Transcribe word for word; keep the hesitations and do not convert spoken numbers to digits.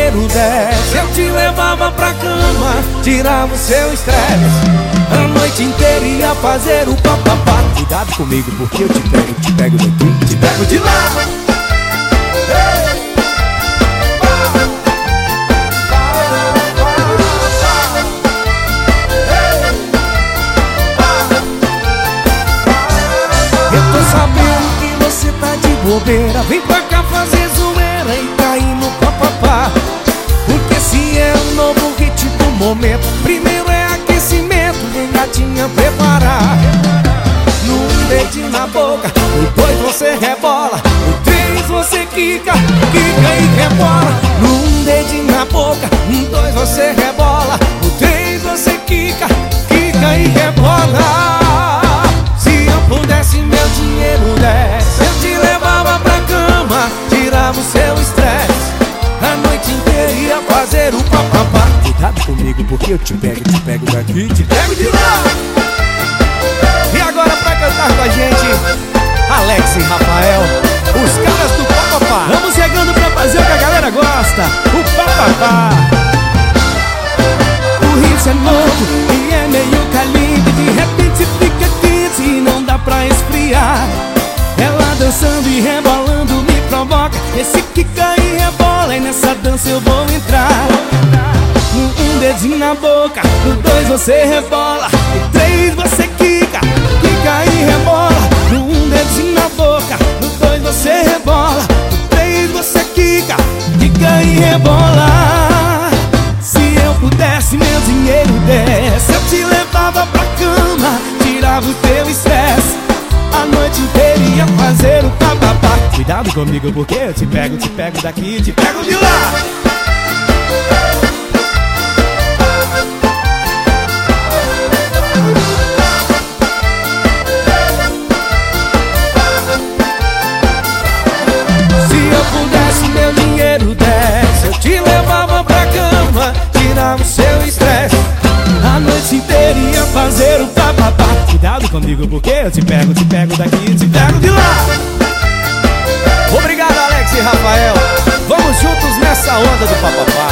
dinheiro desse, eu te levava pra cama, tirava o seu estresse. A noite inteira ia fazer o papapá. Cuidado comigo porque eu te pego, te pego daqui, te pego de lá. Eu tô sabendo que você tá de bobeira, vem pra cá fazer zoeira e cair no papapá. Porque se é o novo hit do momento, primeiro é aquecimento, vem gatinha preparar. Num dedinho na boca, no dois você rebola, no três você quica, quica e rebola. Num dedinho na boca, no dois você rebola, no três você quica, quica e rebola. Se eu pudesse meu dinheiro desse, eu te levava pra cama, tirava o seu estresse. A noite inteira ia fazer o papapá. Cuidado comigo porque eu te pego, te pego daqui, te pego de lá. E agora pra cantar com a gente, Alex e Rafael, os caras do papapá. Vamos chegando pra fazer o que a galera gosta, o papapá. O ritmo é novo e é meio caliente, de repente fica quente e não dá pra esfriar. Ela dançando e rebolando me provoca, esse quica e rebola, e nessa dança eu vou entrar. Um, um dedinho na boca, no dois você rebola, no três você quica, quica e rebola. No um dedinho na boca, no dois você rebola, no três você quica, quica e rebola. Se eu pudesse meu dinheiro desse, eu te levava pra cama, tirava o teu estresse. A noite inteira ia fazer o papapá. Cuidado comigo porque eu te pego, te pego daqui, te pego de lá. Se eu pudesse meu dinheiro desse, eu te levava pra cama, tirava o seu estresse. A noite inteira ia fazer o papapá. Cuidado comigo porque eu te pego, te pego daqui, te pego de lá. Obrigado Alex e Rafael, vamos juntos nessa onda do papapá.